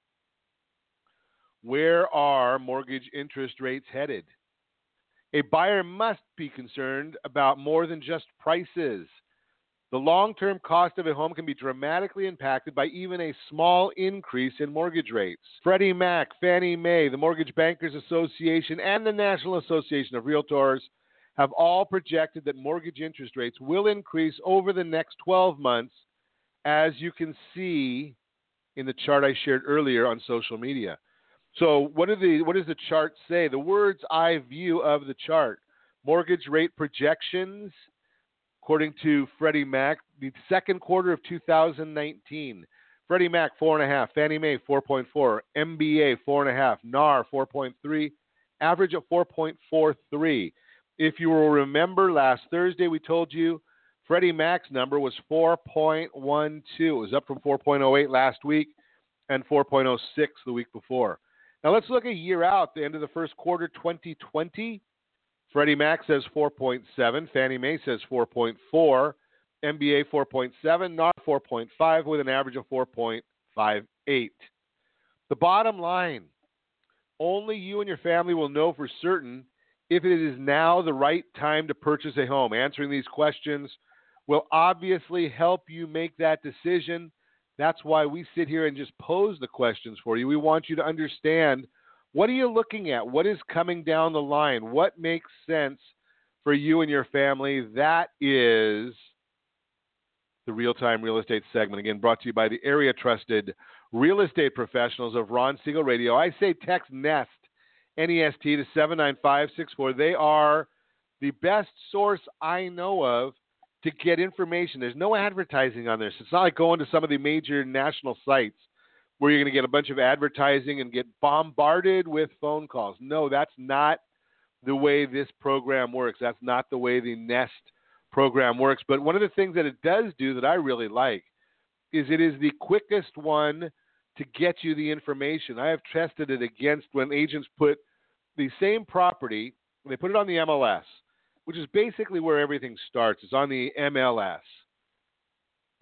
where are mortgage interest rates headed? A buyer must be concerned about more than just prices. The long-term cost of a home can be dramatically impacted by even a small increase in mortgage rates. Freddie Mac, Fannie Mae, the Mortgage Bankers Association, and the National Association of Realtors have all projected that mortgage interest rates will increase over the next twelve months, as you can see in the chart I shared earlier on social media. So what, are the, what does the chart say? The words eye view of the chart. Mortgage rate projections, according to Freddie Mac, the second quarter of two thousand nineteen. Freddie Mac, four point five. Fannie Mae, four point four. M B A, four point five. N A R, four point three. Average of four point four three. If you will remember, last Thursday we told you Freddie Mac's number was four point one two. It was up from four point oh eight last week and four point oh six the week before. Now let's look a year out, the end of the first quarter twenty twenty. Freddie Mac says four point seven, Fannie Mae says four point four, M B A four point seven, N A R four point five with an average of four point five eight. The bottom line, only you and your family will know for certain if it is now the right time to purchase a home. Answering these questions will obviously help you make that decision. That's why we sit here and just pose the questions for you. We want you to understand, what are you looking at? What is coming down the line? What makes sense for you and your family? That is the Real-Time Real Estate segment. Again, brought to you by the area-trusted real estate professionals of Ron Siegel Radio. I say text NEST, N E S T, to seven nine five six four. They are the best source I know of to get information. There's no advertising on this. It's not like going to some of the major national sites where you're going to get a bunch of advertising and get bombarded with phone calls. No, that's not the way this program works. That's not the way the Nest program works. But one of the things that it does do that I really like is it is the quickest one to get you the information. I have tested it against when agents put the same property, they put it on the M L S, which is basically where everything starts. It's on the M L S.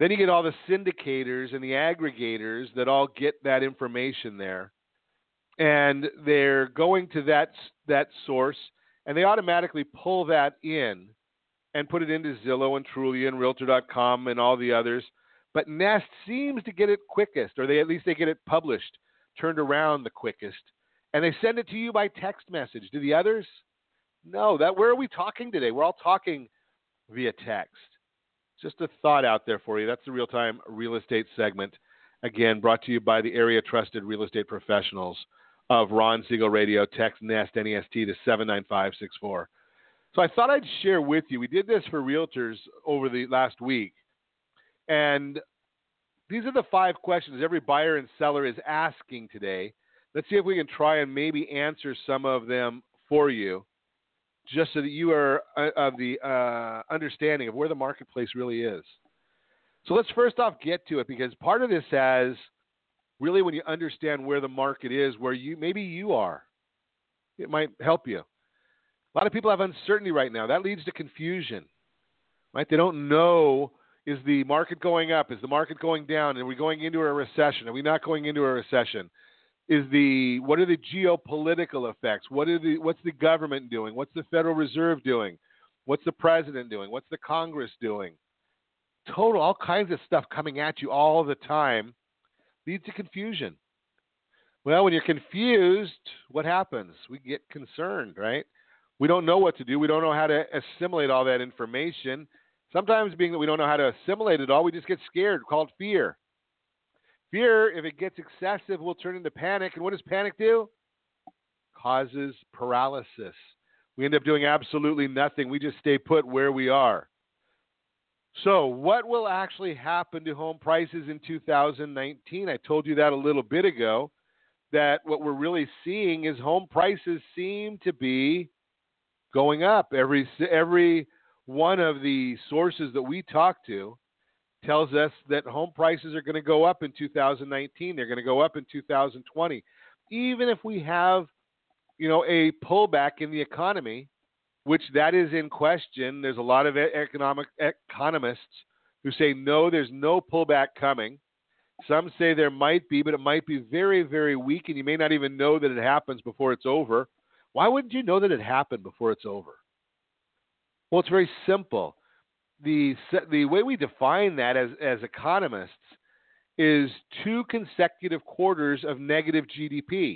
Then you get all the syndicators and the aggregators that all get that information there. And they're going to that that source, and they automatically pull that in and put it into Zillow and Trulia and Realtor dot com and all the others. But Nest seems to get it quickest, or they at least they get it published, turned around the quickest, and they send it to you by text message. Do the others? No. That where are we talking today? We're all talking via text. Just a thought out there for you. That's the Real-Time Real Estate segment. Again, brought to you by the area trusted real estate professionals of Ron Siegel Radio. Text Nest, N E S T, to seven nine five six four. So I thought I'd share with you. We did this for realtors over the last week. And these are the five questions every buyer and seller is asking today. Let's see if we can try and maybe answer some of them for you, just so that you are uh, of the uh, understanding of where the marketplace really is. So let's first off get to it, because part of this has really, when you understand where the market is, where you maybe you are, it might help you. A lot of people have uncertainty right now. That leads to confusion, right? They don't know, is the market going up? Is the market going down? Are we going into a recession? Are we not going into a recession? Is the what are the geopolitical effects? What are the what's the government doing? What's the Federal Reserve doing? What's the president doing? What's the Congress doing? Total, all kinds of stuff coming at you all the time leads to confusion. Well, when you're confused, what happens? We get concerned, right? We don't know what to do. We don't know how to assimilate all that information. Sometimes, being that we don't know how to assimilate it all, we just get scared, called fear. Fear, if it gets excessive, will turn into panic. And what does panic do? Causes paralysis. We end up doing absolutely nothing. We just stay put where we are. So what will actually happen to home prices in two thousand nineteen? I told you that a little bit ago, that what we're really seeing is home prices seem to be going up. Every, every one of the sources that we talk to tells us that home prices are going to go up in two thousand nineteen. They're going to go up in two thousand twenty. Even if we have, you know, a pullback in the economy, which that is in question. There's a lot of economic economists who say, no, there's no pullback coming. Some say there might be, but it might be very, very weak, and you may not even know that it happens before it's over. Why wouldn't you know that it happened before it's over? Well, it's very simple. The the way we define that as, as economists is two consecutive quarters of negative G D P.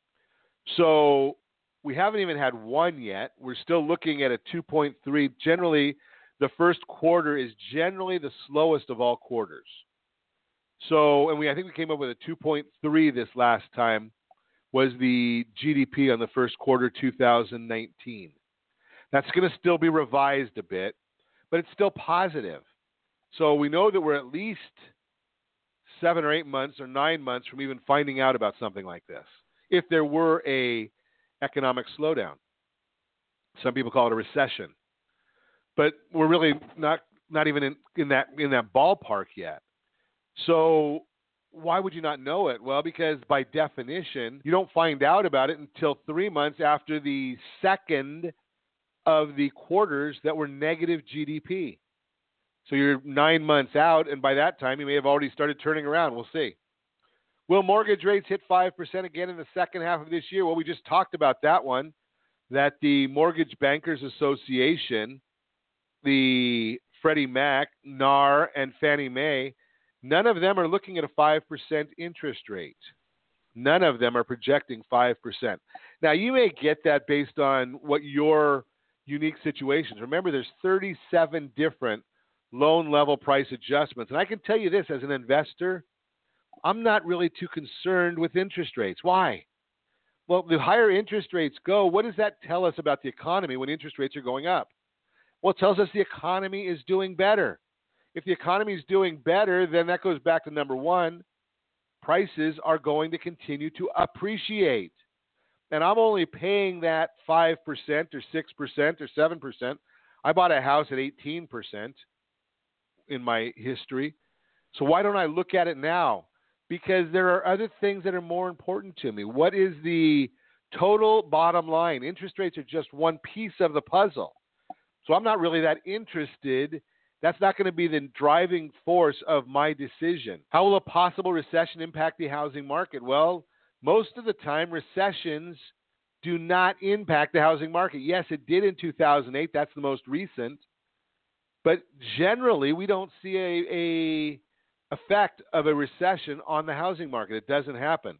So we haven't even had one yet. We're still looking at a two point three. Generally, the first quarter is generally the slowest of all quarters. So, and we I think we came up with a two point three this last time was the G D P on the first quarter two thousand nineteen. That's going to still be revised a bit, but it's still positive. So we know that we're at least seven or eight months or nine months from even finding out about something like this, if there were a economic slowdown. Some people call it a recession, but we're really not not even in, in that in that ballpark yet. So why would you not know it? Well, because by definition, you don't find out about it until three months after the second of the quarters that were negative G D P. So you're nine months out, and by that time, you may have already started turning around. We'll see. Will mortgage rates hit five percent again in the second half of this year? Well, we just talked about that one, that the Mortgage Bankers Association, the Freddie Mac, N A R, and Fannie Mae, none of them are looking at a five percent interest rate. None of them are projecting five percent. Now, you may get that based on what your unique situations. Remember, there's thirty-seven different loan level price adjustments. And I can tell you this, as an investor, I'm not really too concerned with interest rates. Why? Well, the higher interest rates go, what does that tell us about the economy when interest rates are going up? Well, it tells us the economy is doing better. If the economy is doing better, then that goes back to number one, prices are going to continue to appreciate. And I'm only paying that five percent or six percent or seven percent. I bought a house at eighteen percent in my history. So why don't I look at it now? Because there are other things that are more important to me. What is the total bottom line? Interest rates are just one piece of the puzzle. So I'm not really that interested That's not going to be the driving force of my decision. How will a possible recession impact the housing market? Well, most of the time, recessions do not impact the housing market. Yes, it did in two thousand eight. That's the most recent. But generally, we don't see a, a effect of a recession on the housing market. It doesn't happen.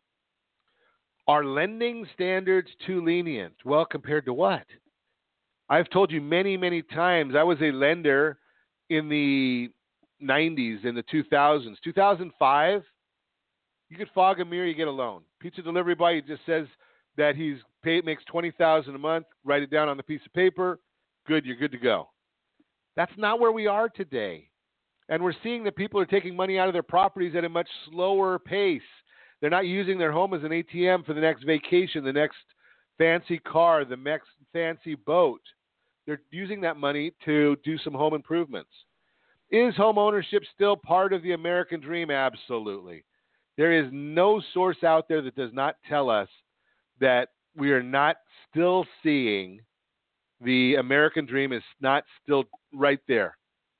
Are lending standards too lenient? Well, compared to what? I've told you many, many times, I was a lender in the nineties, in the two thousands. two thousand five, you could fog a mirror, you get a loan. Pizza delivery boy just says that he's pay, makes twenty thousand dollars a month, write it down on the piece of paper, good, you're good to go. That's not where we are today. And we're seeing that people are taking money out of their properties at a much slower pace. They're not using their home as an A T M for the next vacation, the next fancy car, the next fancy boat. They're using that money to do some home improvements. Is home ownership still part of the American dream? Absolutely. There is no source out there that does not tell us that we are not still seeing the American dream is not still right there.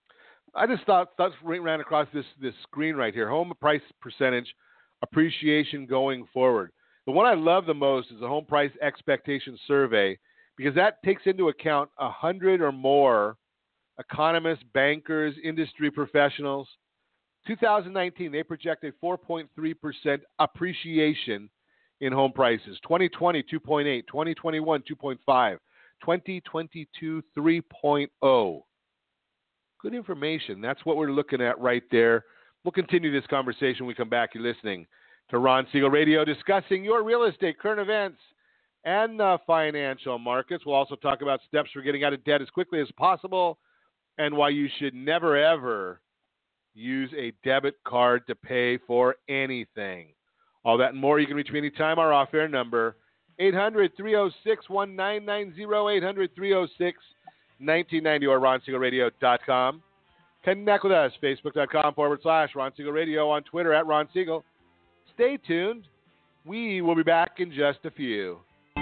I just thought thoughts ran across this, this screen right here. Home price percentage appreciation going forward. The one I love the most is the home price expectation survey, because that takes into account a hundred or more economists, bankers, industry professionals. two thousand nineteen, they project a four point three percent appreciation in home prices. twenty twenty, two point eight. twenty twenty-one, two point five. twenty twenty-two, three point oh. Good information. That's what we're looking at right there. We'll continue this conversation when we come back. You're listening to Ron Siegel Radio, discussing your real estate, current events, and the financial markets. We'll also talk about steps for getting out of debt as quickly as possible and why you should never, ever use a debit card to pay for anything. All that and more. You can reach me anytime. Our off-air number, eight hundred, three oh six, one nine nine zero, eight hundred, three oh six, nineteen ninety, or ron siegel radio dot com. Connect with us, facebook.com forward slash Ron Siegel Radio, on Twitter at Ron Siegel. Stay tuned. We will be back in just a few.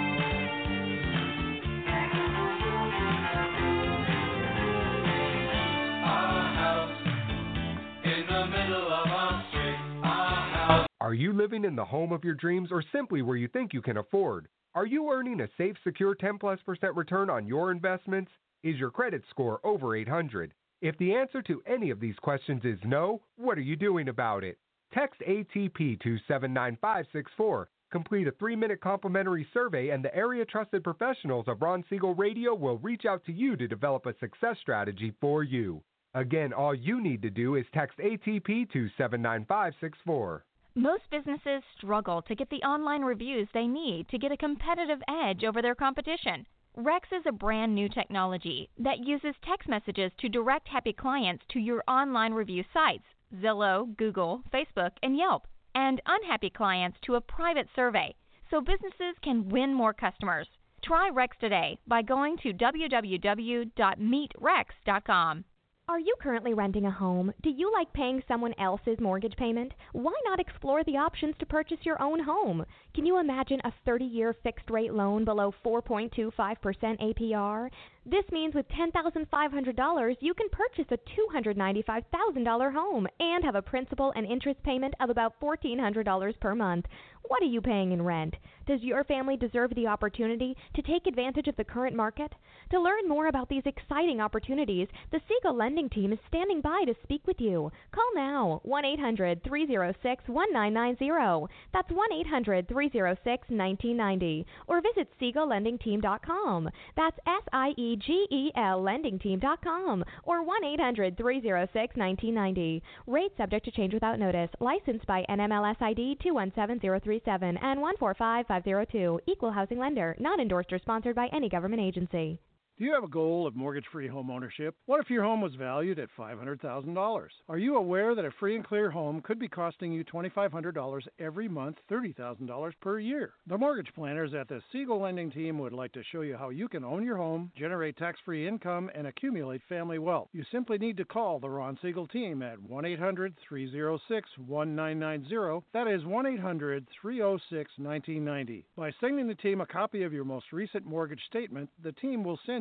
Are you living in the home of your dreams or simply where you think you can afford? Are you earning a safe, secure ten plus percent return on your investments? Is your credit score over eight hundred? If the answer to any of these questions is no, what are you doing about it? Text A T P to seven nine five six four. Complete a three-minute complimentary survey, and the area-trusted professionals of Ron Siegel Radio will reach out to you to develop a success strategy for you. Again, all you need to do is text A T P to seven nine five six four. Most businesses struggle to get the online reviews they need to get a competitive edge over their competition. Rex is a brand new technology that uses text messages to direct happy clients to your online review sites, Zillow, Google, Facebook, and Yelp, and unhappy clients to a private survey, so businesses can win more customers. Try Rex today by going to w w w dot meet rex dot com. Are you currently renting a home? Do you like paying someone else's mortgage payment? Why not explore the options to purchase your own home? Can you imagine a thirty-year fixed-rate loan below four point two five percent A P R? This means with ten thousand five hundred dollars, you can purchase a two hundred ninety-five thousand dollars home and have a principal and interest payment of about fourteen hundred dollars per month. What are you paying in rent? Does your family deserve the opportunity to take advantage of the current market? To learn more about these exciting opportunities, the Siegel Lending Team is standing by to speak with you. Call now, one eight hundred, three oh six, one nine nine zero. That's one eight hundred, three oh six, one nine nine zero. Or visit siegel lending team dot com. That's S I E G E L lending team dot com. Or one eight hundred, three oh six, one nine nine zero. Rate subject to change without notice. Licensed by N M L S I D two one seven zero three seven and one four five five zero two. Equal housing lender. Not endorsed or sponsored by any government agency. Do you have a goal of mortgage-free home ownership? What if your home was valued at five hundred thousand dollars? Are you aware that a free and clear home could be costing you twenty-five hundred dollars every month, thirty thousand dollars per year? The mortgage planners at the Siegel Lending Team would like to show you how you can own your home, generate tax-free income, and accumulate family wealth. You simply need to call the Ron Siegel Team at one eight hundred, three oh six, one nine nine zero. That is one eight hundred, three oh six, one nine nine zero. By sending the team a copy of your most recent mortgage statement, the team will send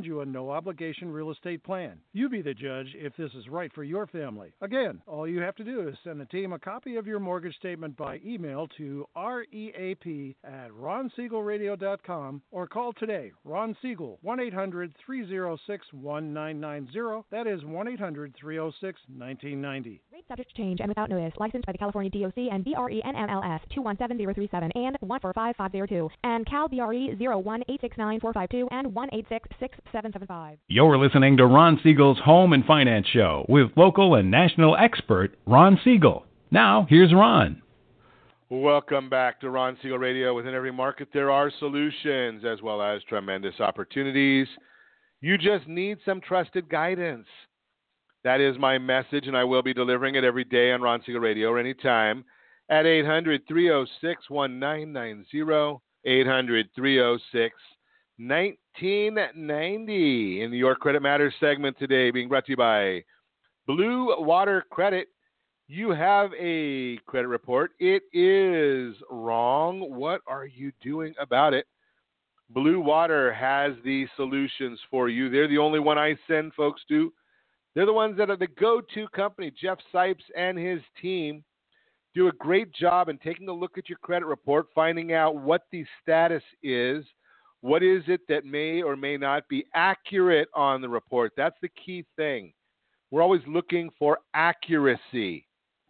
find you a no-obligation real estate plan. You be the judge if this is right for your family. Again, all you have to do is send the team a copy of your mortgage statement by email to reap at ron siegel radio dot com or call today. Ron Siegel, one eight hundred three oh six one nine nine zero. That is one eight hundred three oh six nineteen ninety. Rate subject to change and without notice. Licensed by the California D O C and B R E N M L S two one seven zero three seven and one four five five zero two and Cal B R E zero one eight six nine four five two and one eight six six seven seven five. You're listening to Ron Siegel's Home and Finance Show with local and national expert Ron Siegel. Now, here's Ron. Welcome back to Ron Siegel Radio. Within every market, there are solutions as well as tremendous opportunities. You just need some trusted guidance. That is my message, and I will be delivering it every day on Ron Siegel Radio or anytime at eight hundred three oh six one nine nine zero, eight hundred three oh six nineteen ninety. In the Your Credit Matters segment today, being brought to you by Blue Water Credit. You have a credit report. It is wrong. What are you doing about it? Blue Water has the solutions for you. They're the only one I send folks to. They're the ones that are the go-to company. Jeff Sipes and his team do a great job in taking a look at your credit report, finding out what the status is. What is it that may or may not be accurate on the report? That's the key thing. We're always looking for accuracy.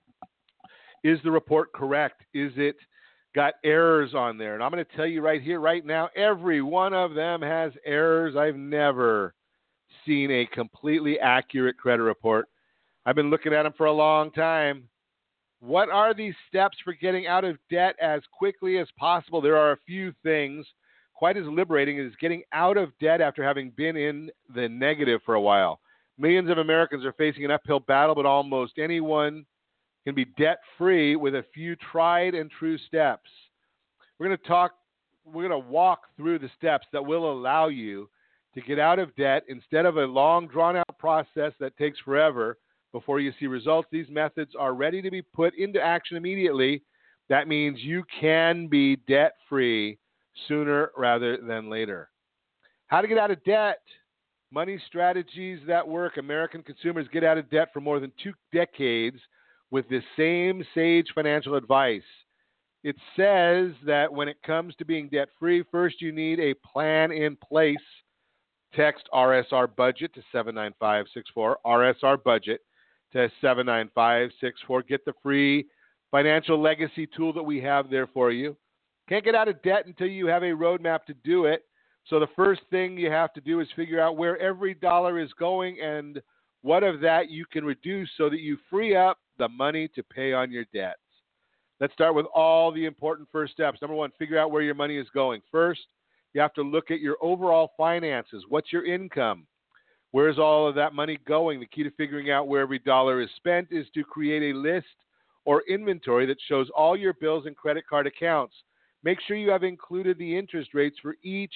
Is the report correct? Is it got errors on there? And I'm going to tell you right here, right now, every one of them has errors. I've never seen a completely accurate credit report. I've been looking at them for a long time. What are these steps for getting out of debt as quickly as possible? There are a few things. Quite as liberating as getting out of debt after having been in the negative for a while. Millions of Americans are facing an uphill battle, but almost anyone can be debt-free with a few tried and true steps. We're going to talk, we're going to walk through the steps that will allow you to get out of debt instead of a long, drawn-out process that takes forever before you see results. These methods are ready to be put into action immediately. That means you can be debt-free sooner rather than later. How to get out of debt. Money strategies that work. American consumers get out of debt for more than two decades with the same sage financial advice. It says that when it comes to being debt-free, first you need a plan in place. Text R S R budget to seven nine five six four, R S R budget to seven nine five six four. Get the free financial legacy tool that we have there for you. Can't get out of debt until you have a roadmap to do it. So the first thing you have to do is figure out where every dollar is going and what of that you can reduce so that you free up the money to pay on your debts. Let's start with all the important first steps. Number one, figure out where your money is going. First, you have to look at your overall finances. What's your income? Where's all of that money going? The key to figuring out where every dollar is spent is to create a list or inventory that shows all your bills and credit card accounts. Make sure you have included the interest rates for each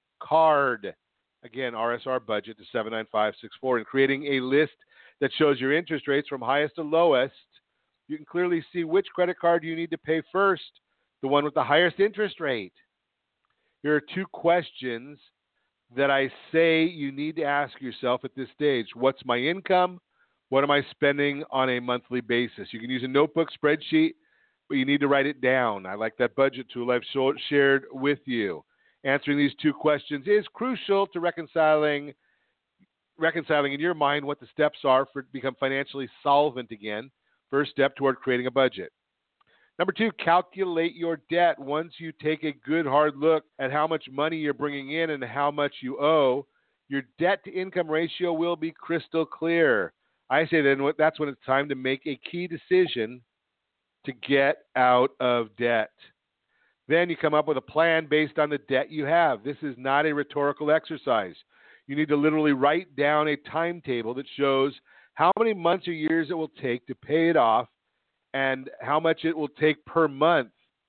card. Again, R S R budget to seven nine five six four. And creating a list that shows your interest rates from highest to lowest, you can clearly see which credit card you need to pay first, the one with the highest interest rate. Here are two questions that I say you need to ask yourself at this stage. What's my income? What am I spending on a monthly basis? You can use a notebook, spreadsheet, but you need to write it down. I like that budget tool I've shared with you. Answering these two questions is crucial to reconciling reconciling in your mind what the steps are for to become financially solvent again. First step toward creating a budget. Number two, calculate your debt. Once you take a good hard look at how much money you're bringing in and how much you owe, your debt-to-income ratio will be crystal clear. I say then that's when it's time to make a key decision to get out of debt. Then you come up with a plan based on the debt you have. This is not a rhetorical exercise. You need to literally write down a timetable that shows how many months or years it will take to pay it off and how much it will take per month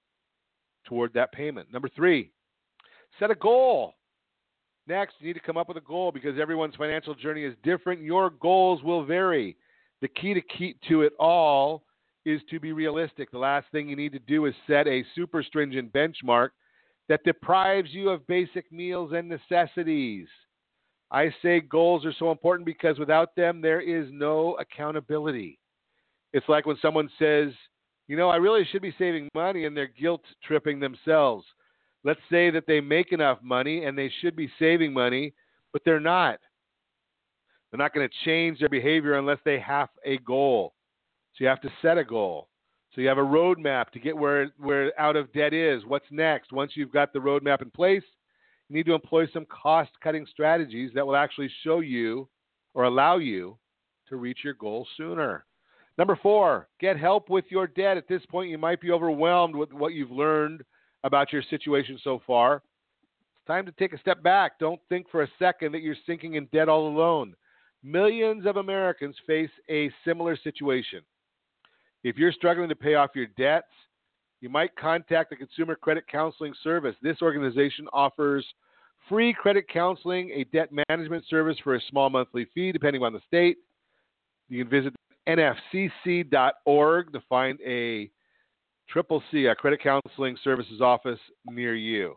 toward that payment. Number three, set a goal. Next, you need to come up with a goal because everyone's financial journey is different. Your goals will vary. The key to keep to it all is to be realistic. The last thing you need to do is set a super stringent benchmark that deprives you of basic meals and necessities. I say goals are so important because without them, there is no accountability. It's like when someone says, you know, I really should be saving money, and they're guilt-tripping themselves. Let's say that they make enough money and they should be saving money, but they're not. They're not going to change their behavior unless they have a goal. So you have to set a goal. So you have a roadmap to get where, where out of debt is. What's next? Once you've got the roadmap in place, you need to employ some cost-cutting strategies that will actually show you or allow you to reach your goal sooner. Number four, get help with your debt. At this point, you might be overwhelmed with what you've learned about your situation so far. It's time to take a step back. Don't think for a second that you're sinking in debt all alone. Millions of Americans face a similar situation. If you're struggling to pay off your debts, you might contact the Consumer Credit Counseling Service. This organization offers free credit counseling, a debt management service for a small monthly fee, depending on the state. You can visit N F C C dot org to find a Triple C, a credit counseling services office near you.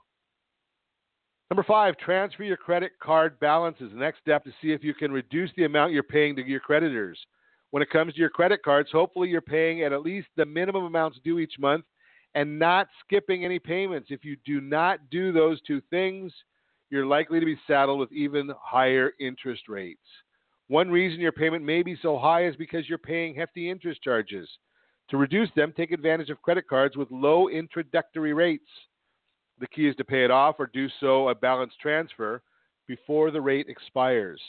Number five, transfer your credit card balances. The next step to see if you can reduce the amount you're paying to your creditors. When it comes to your credit cards, hopefully you're paying at at least the minimum amounts due each month and not skipping any payments. If you do not do those two things, you're likely to be saddled with even higher interest rates. One reason your payment may be so high is because you're paying hefty interest charges. To reduce them, take advantage of credit cards with low introductory rates. The key is to pay it off or do so a balance transfer before the rate expires.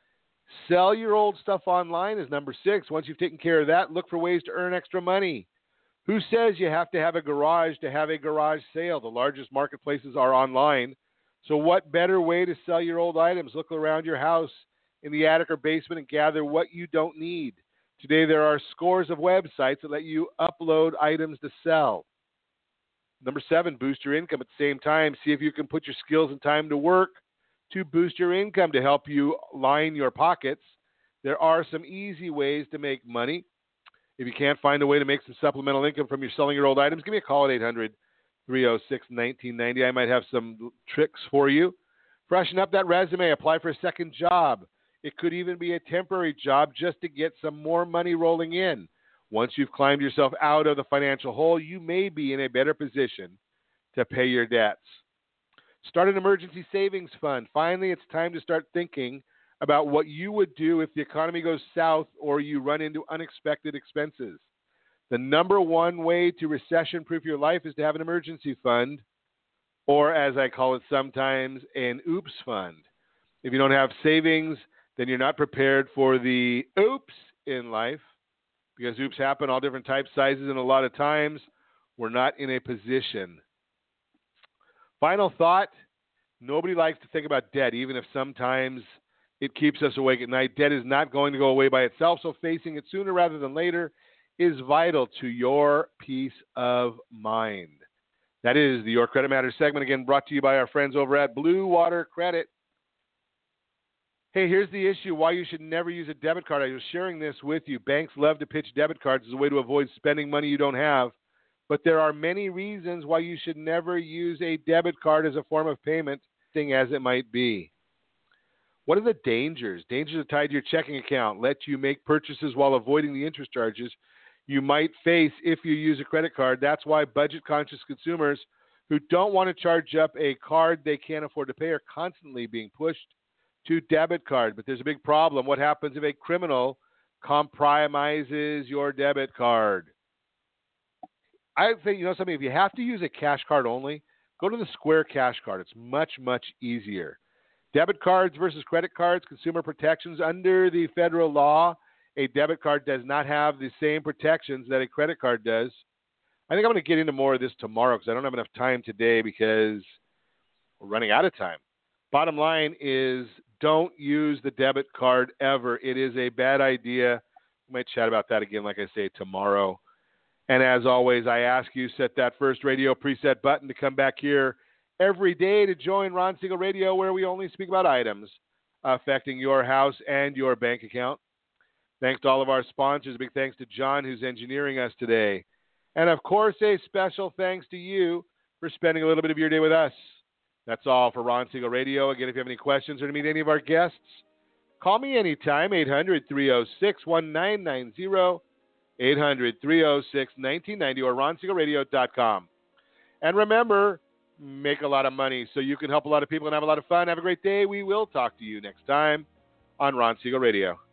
Sell your old stuff online is number six. Once you've taken care of that, look for ways to earn extra money. Who says you have to have a garage to have a garage sale? The largest marketplaces are online. So what better way to sell your old items? Look around your house in the attic or basement and gather what you don't need. Today there are scores of websites that let you upload items to sell. Number seven, boost your income at the same time. See if you can put your skills and time to work to boost your income to help you line your pockets. There are some easy ways to make money. If you can't find a way to make some supplemental income from your selling your old items, give me a call at eight hundred, three oh six, nineteen ninety. I might have some tricks for you. Freshen up that resume. Apply for a second job. It could even be a temporary job just to get some more money rolling in. Once you've climbed yourself out of the financial hole, you may be in a better position to pay your debts. Start an emergency savings fund. Finally, it's time to start thinking about what you would do if the economy goes south or you run into unexpected expenses. The number one way to recession-proof your life is to have an emergency fund, or as I call it sometimes, an oops fund. If you don't have savings, then you're not prepared for the oops in life, because oops happen all different types, sizes, and a lot of times we're not in a position. Final thought, nobody likes to think about debt, even if sometimes it keeps us awake at night. Debt is not going to go away by itself, so facing it sooner rather than later is vital to your peace of mind. That is the Your Credit Matters segment, again brought to you by our friends over at Blue Water Credit. Hey, here's the issue, why you should never use a debit card. I was sharing this with you. Banks love to pitch debit cards as a way to avoid spending money you don't have. But there are many reasons why you should never use a debit card as a form of payment, thing as it might be. What are the dangers? Dangers are tied to your checking account, let you make purchases while avoiding the interest charges you might face if you use a credit card. That's why budget-conscious consumers who don't want to charge up a card they can't afford to pay are constantly being pushed to debit card. But there's a big problem. What happens if a criminal compromises your debit card? I think, you know something, if you have to use a cash card only, go to the Square Cash Card. It's much, much easier. Debit cards versus credit cards, consumer protections. Under the federal law, a debit card does not have the same protections that a credit card does. I think I'm going to get into more of this tomorrow because I don't have enough time today because we're running out of time. Bottom line is, don't use the debit card ever. It is a bad idea. We might chat about that again, like I say, tomorrow. And as always, I ask you, set that first radio preset button to come back here every day to join Ron Siegel Radio, where we only speak about items affecting your house and your bank account. Thanks to all of our sponsors. A big thanks to John, who's engineering us today. And, of course, a special thanks to you for spending a little bit of your day with us. That's all for Ron Siegel Radio. Again, if you have any questions or to meet any of our guests, call me anytime, eight hundred, three oh six, one nine nine zero, eight hundred, three oh six, one nine nine zero, or ron siegel radio dot com. And remember, make a lot of money so you can help a lot of people and have a lot of fun. Have a great day. We will talk to you next time on Ron Siegel Radio.